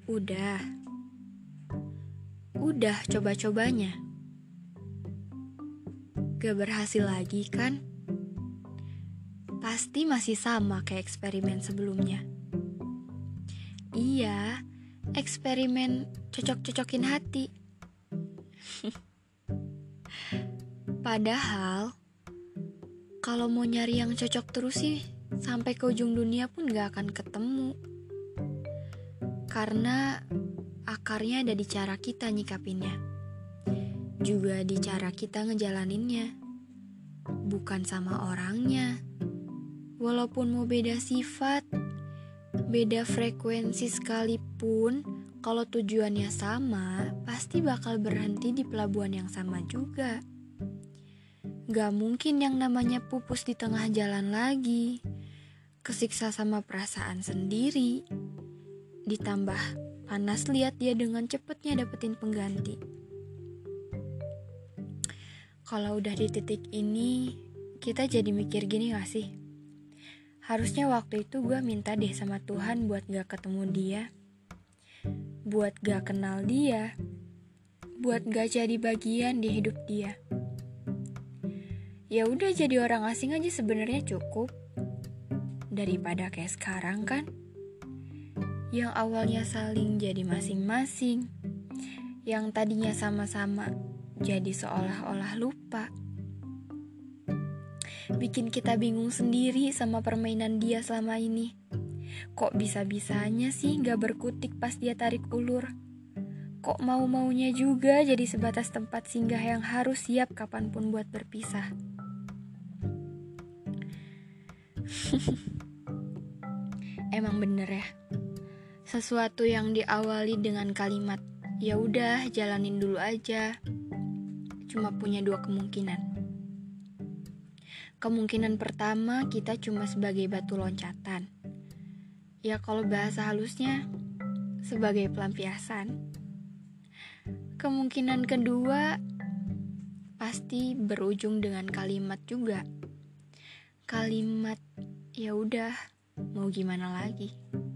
Udah coba-cobanya. Gak berhasil lagi kan? Pasti masih sama kayak eksperimen sebelumnya. Iya, eksperimen cocok-cocokin hati. Padahal, kalau mau nyari yang cocok terus sih, sampai ke ujung dunia pun gak akan ketemu. Karena akarnya ada di cara kita nyikapinnya. Juga di cara kita ngejalaninnya. Bukan sama orangnya. Walaupun mau beda sifat, beda frekuensi sekalipun, kalau tujuannya sama, pasti bakal berhenti di pelabuhan yang sama juga. Gak mungkin yang namanya pupus di tengah jalan lagi. Kesiksa sama perasaan sendiri. Ditambah panas lihat dia dengan cepetnya dapetin pengganti. Kalau udah di titik ini, kita jadi mikir gini gak sih? Harusnya waktu itu gue minta deh sama Tuhan buat gak ketemu dia, buat gak kenal dia, buat gak jadi bagian di hidup dia. Ya udah jadi orang asing aja sebenarnya cukup, daripada kayak sekarang kan, yang awalnya saling jadi masing-masing, yang tadinya sama-sama jadi seolah-olah lupa. Bikin kita bingung sendiri sama permainan dia selama ini. Kok bisa-bisanya sih gak berkutik pas dia tarik ulur? Kok mau-maunya juga jadi sebatas tempat singgah yang harus siap kapanpun buat berpisah? Emang bener ya, sesuatu yang diawali dengan kalimat ya udah jalanin dulu aja, cuma punya dua kemungkinan. Kemungkinan pertama, kita cuma sebagai batu loncatan. Ya kalau bahasa halusnya, sebagai pelampiasan. Kemungkinan kedua, pasti berujung dengan kalimat juga. Kalimat, ya udah, mau gimana lagi?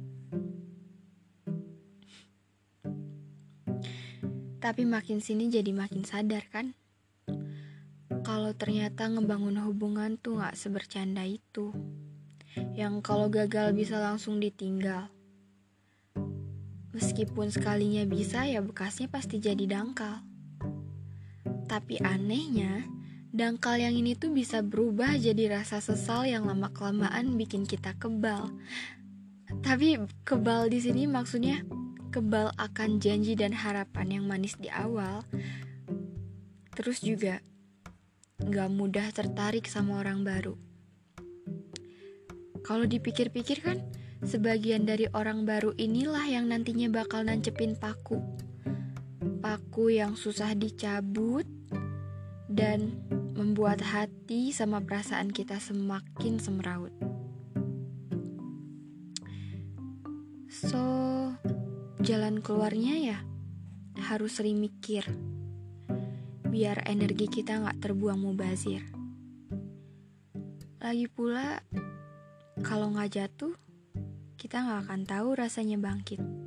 Tapi makin sini jadi makin sadar kan? Kalau ternyata ngebangun hubungan tuh gak sebercanda itu. Yang kalau gagal bisa langsung ditinggal. Meskipun sekalinya bisa, ya bekasnya pasti jadi dangkal. Tapi anehnya, dangkal yang ini tuh bisa berubah jadi rasa sesal yang lama-kelamaan bikin kita kebal. Tapi kebal di sini maksudnya kebal akan janji dan harapan yang manis di awal. Terus juga gak mudah tertarik sama orang baru. Kalau dipikir-pikir kan, sebagian dari orang baru inilah yang nantinya bakal nancepin paku. Paku yang susah dicabut dan membuat hati sama perasaan kita semakin semeraut. So, jalan keluarnya ya harus sering mikir, biar energi kita gak terbuang mubazir. Lagi pula, kalau gak jatuh, kita gak akan tahu rasanya bangkit.